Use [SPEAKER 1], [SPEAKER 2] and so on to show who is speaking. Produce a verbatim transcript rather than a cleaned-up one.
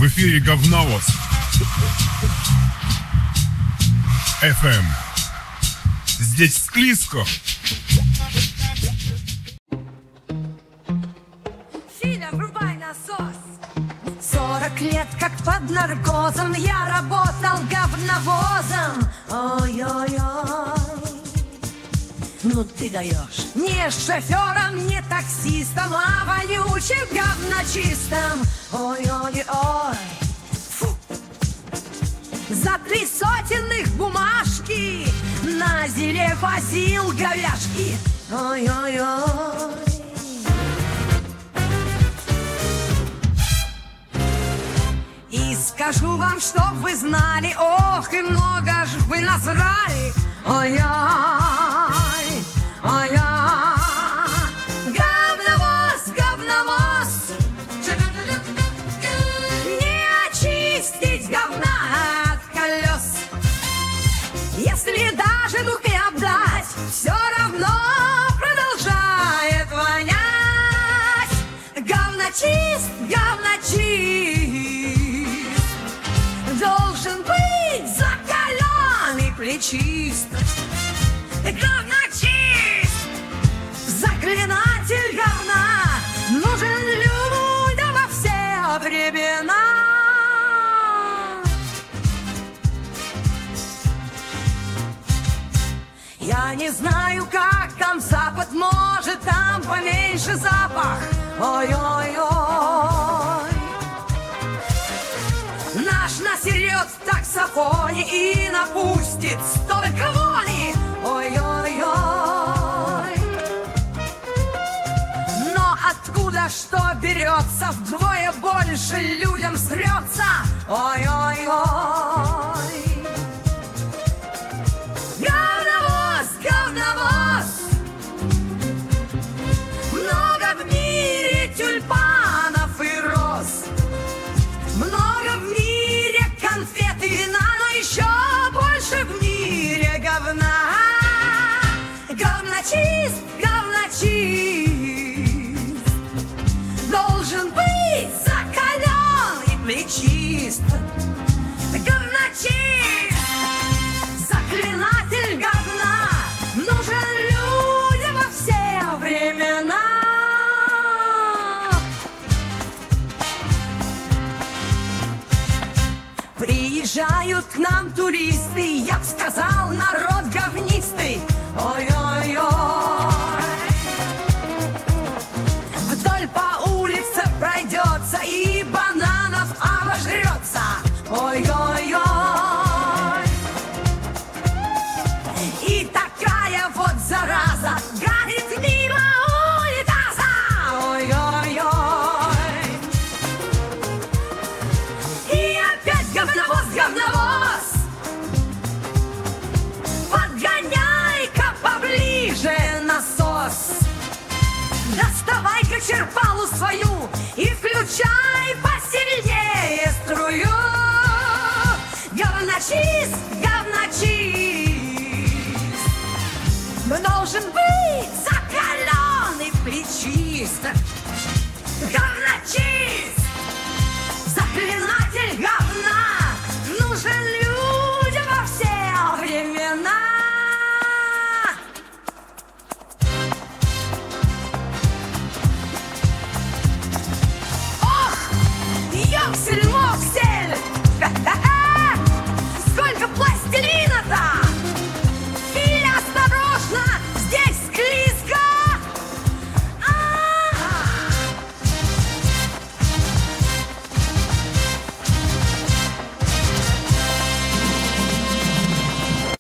[SPEAKER 1] В эфире говновоз. эф эм. Здесь склизко.
[SPEAKER 2] Филя, врубай насос. Сорок лет как под наркозом я работал говновозом. Ой-ой-ой. Ну ты даешь. Не шофером, не таксистом, а вонючим говночистом. Ой-ой-ой. Фу. За три сотенных бумажки на зеле возил говяжки. Ой-ой-ой. И скажу вам, чтоб вы знали, ох, и много ж вы насрали. Ой-ой, ой-ой. Говновоз, говновоз. Не очистить говна от колес. Если даже духи обдать, все равно продолжает вонять. Говночист, говночист должен быть закаленный, плечист. Говночист, заклинатель говна, нужен людям во все времена. Я не знаю, как там запад, может, там поменьше запах. Ой-ой-ой. Наш насерет в таксофоне и напустит столько вони. Ой-ой-ой. Но откуда что берется, вдвое больше людям срется. Ой-ой-ой. Говновоз, говновоз. Много в мире тюльпанов и роз. Много в мире конфет и вина, но еще больше в мире говна. Говночист, говночист должен быть закален и плечист. Говночист, заклинатель говна, нужен людям во все времена. Приезжают к нам туристы, я б сказал, народ говнистый. Ой-ой-ой. Вдоль по улице пройдется и бананов обожрется. Ой-ой-ой. И такая вот зараза гадит мимо унитаза. Ой-ой-ой. И опять говновоз, говновоз. Подгоняй-ка поближе насос. Доставай-ка черпалу свою и включай посильнее струю. Говночист, говночист должен быть закаленный, плечист. Говночист, заклинатель говна, нужен людям во все времена. Ох, ёксель-мой!